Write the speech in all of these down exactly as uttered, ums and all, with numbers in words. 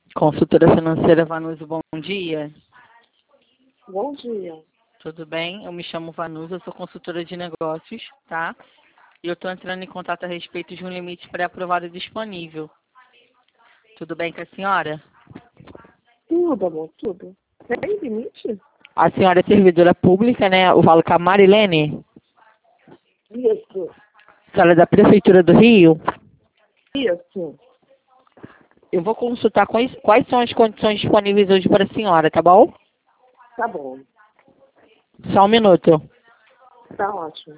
Consultora financeira Vanusa, bom dia. Bom dia. Tudo bem? Eu me chamo Vanusa, eu sou consultora de negócios, tá? E eu estou entrando em contato a respeito de um limite pré-aprovado disponível. Tudo bem com a senhora? Tudo, amor, tudo. Tem limite? A senhora é servidora pública, né? Eu falo com a Marilene. Isso. A senhora é da Prefeitura do Rio. Isso. Eu vou consultar quais, quais são as condições disponíveis hoje para a senhora, tá bom? Tá bom. Só um minuto. Tá ótimo.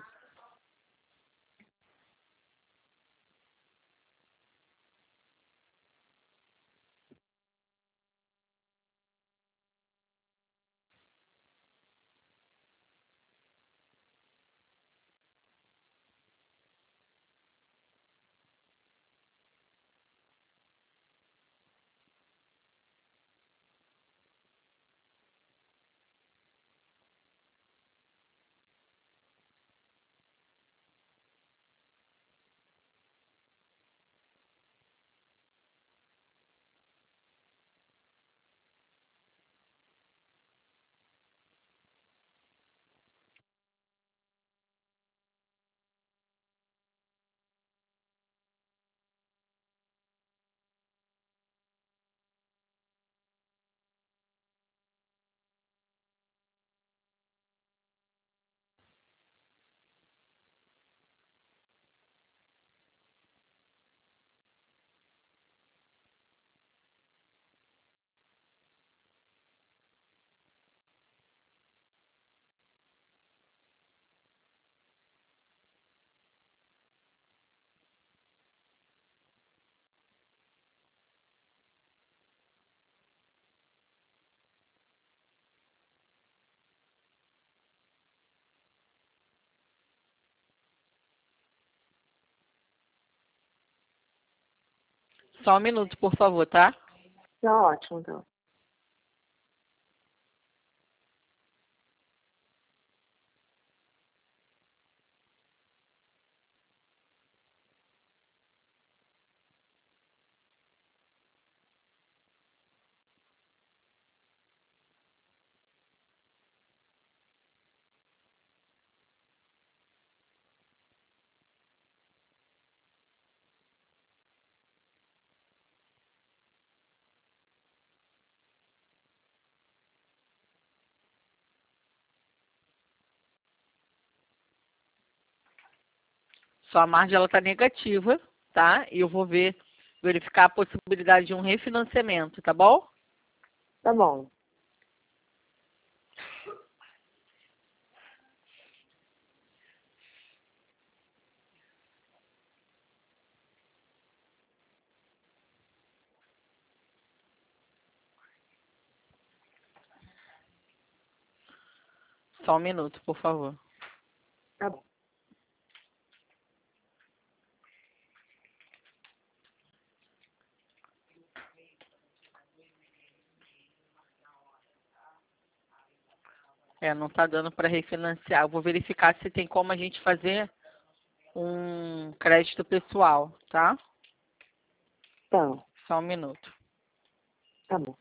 Só um minuto, por favor, tá? Tá ótimo, então. Sua margem ela tá negativa, tá? E eu vou ver, verificar a possibilidade de um refinanciamento, tá bom? Tá bom. Só um minuto, por favor. Tá bom. É, não tá dando para refinanciar. Eu vou verificar se tem como a gente fazer um crédito pessoal, tá? Tá. Só um minuto. Tá bom.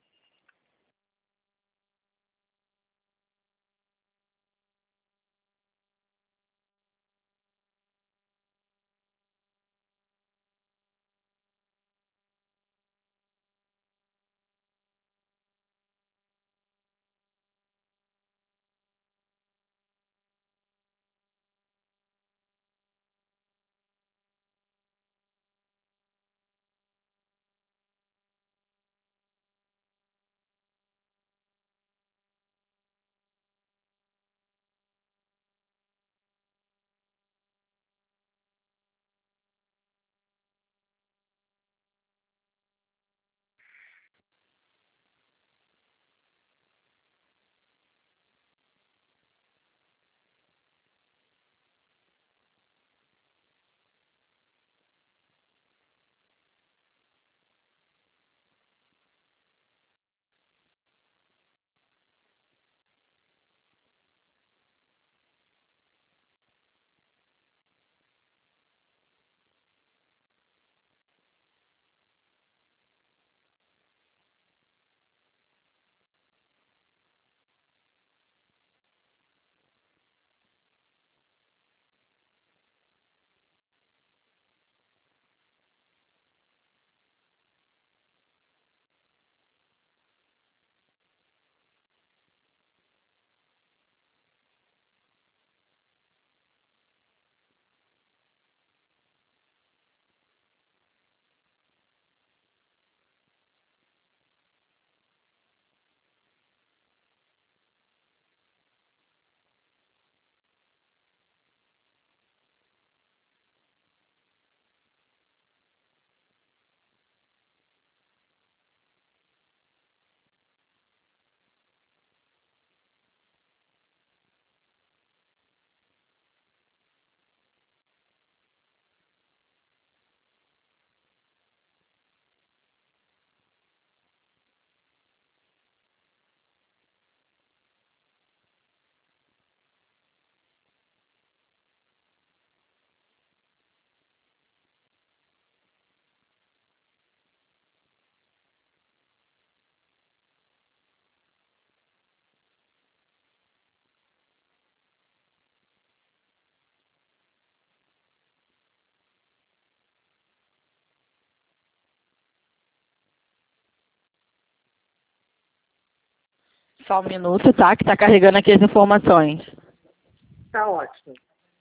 Só um minuto, tá? Que tá carregando aqui as informações. Tá ótimo.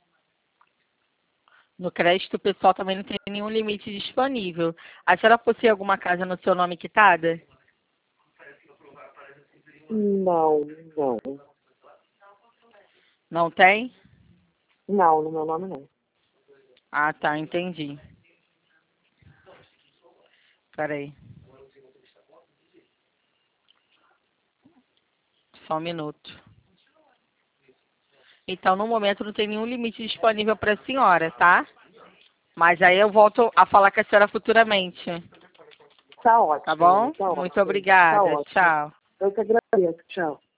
No crédito pessoal também não tem nenhum limite disponível. A senhora possui alguma casa no seu nome quitada? Não, não. Não tem? Não, no meu nome não. Ah, tá, entendi. Peraí. Só um minuto. Então, no momento, não tem nenhum limite disponível para a senhora, tá? Mas aí eu volto a falar com a senhora futuramente. Tá ótimo. Tá bom? Tá Muito ótimo. Tá obrigada. ótimo. Tchau. Eu que agradeço. Tchau.